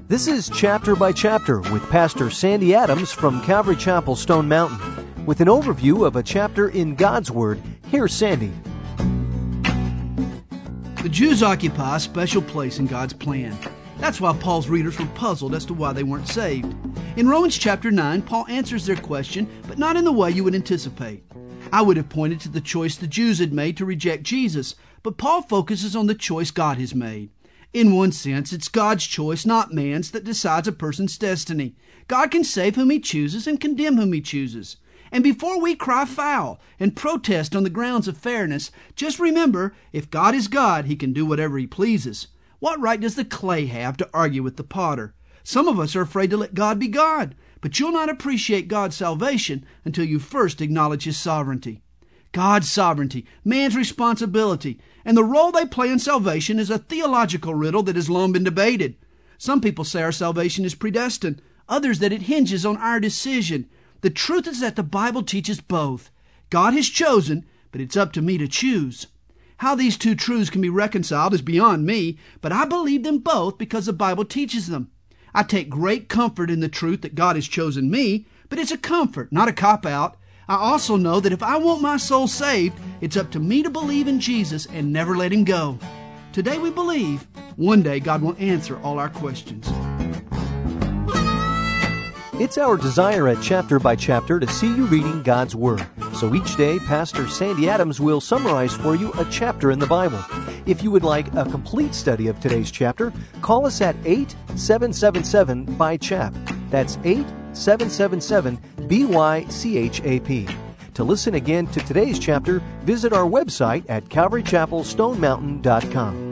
This is Chapter by Chapter with Pastor Sandy Adams from Calvary Chapel, Stone Mountain. With an overview of a chapter in God's Word, here's Sandy. The Jews occupy a special place in God's plan. That's why Paul's readers were puzzled as to why they weren't saved. In Romans chapter 9, Paul answers their question, but not in the way you would anticipate. I would have pointed to the choice the Jews had made to reject Jesus, but Paul focuses on the choice God has made. In one sense, it's God's choice, not man's, that decides a person's destiny. God can save whom He chooses and condemn whom He chooses. And before we cry foul and protest on the grounds of fairness, just remember, if God is God, He can do whatever He pleases. What right does the clay have to argue with the potter? Some of us are afraid to let God be God, but you'll not appreciate God's salvation until you first acknowledge His sovereignty. God's sovereignty, man's responsibility, and the role they play in salvation is a theological riddle that has long been debated. Some people say our salvation is predestined, others that it hinges on our decision. The truth is that the Bible teaches both. God has chosen, but it's up to me to choose. How these two truths can be reconciled is beyond me, but I believe them both because the Bible teaches them. I take great comfort in the truth that God has chosen me, but it's a comfort, not a cop-out. I also know that if I want my soul saved, it's up to me to believe in Jesus and never let Him go. Today we believe. One day God will answer all our questions. It's our desire at Chapter by Chapter to see you reading God's Word. So each day, Pastor Sandy Adams will summarize for you a chapter in the Bible. If you would like a complete study of today's chapter, call us at 8777-BY-CHAP. That's 8777-BYCHAP. To listen again to today's chapter, visit our website at calvarychapelstonemountain.com.